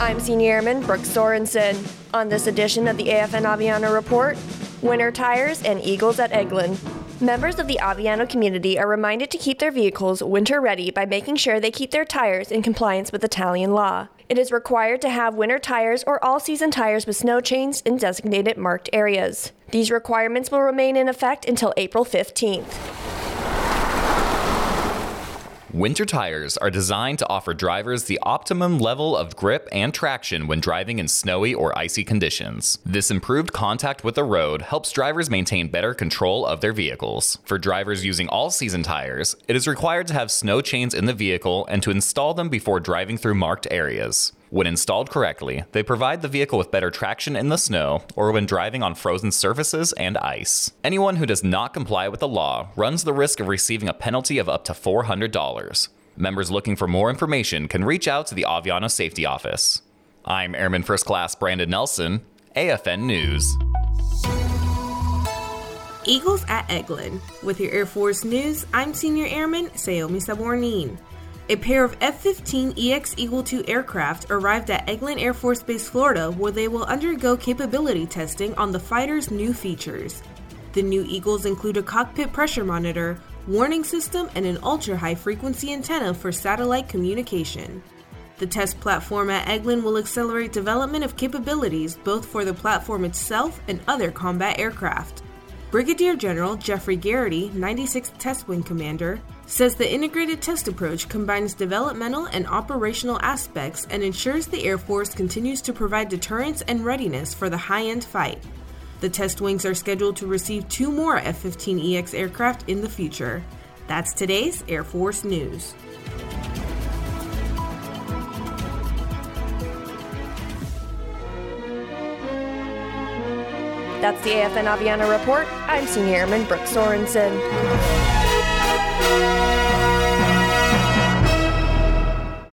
I'm Senior Airman Brooke Sorensen. On this edition of the AFN Aviano Report, winter tires and eagles at Eglin. Members of the Aviano community are reminded to keep their vehicles winter ready by making sure they keep their tires in compliance with Italian law. It is required to have winter tires or all-season tires with snow chains in designated marked areas. These requirements will remain in effect until April 15th. Winter tires are designed to offer drivers the optimum level of grip and traction when driving in snowy or icy conditions. This improved contact with the road helps drivers maintain better control of their vehicles. For drivers using all-season tires, it is required to have snow chains in the vehicle and to install them before driving through marked areas. When installed correctly, they provide the vehicle with better traction in the snow or when driving on frozen surfaces and ice. Anyone who does not comply with the law runs the risk of receiving a penalty of up to $400. Members looking for more information can reach out to the Aviano Safety Office. I'm Airman First Class Brandon Nelson, AFN News. Eagles at Eglin. With your Air Force news, I'm Senior Airman Sayomi Sabornin. A pair of F-15EX Eagle II aircraft arrived at Eglin Air Force Base, Florida, where they will undergo capability testing on the fighter's new features. The new Eagles include a cockpit pressure monitor, warning system, and an ultra-high-frequency antenna for satellite communication. The test platform at Eglin will accelerate development of capabilities both for the platform itself and other combat aircraft. Brigadier General Jeffrey Garrity, 96th Test Wing Commander, says the integrated test approach combines developmental and operational aspects and ensures the Air Force continues to provide deterrence and readiness for the high-end fight. The test wings are scheduled to receive 2 more F-15EX aircraft in the future. That's today's Air Force News. That's the AFN Aviano Report. I'm Senior Airman Brooke Sorensen.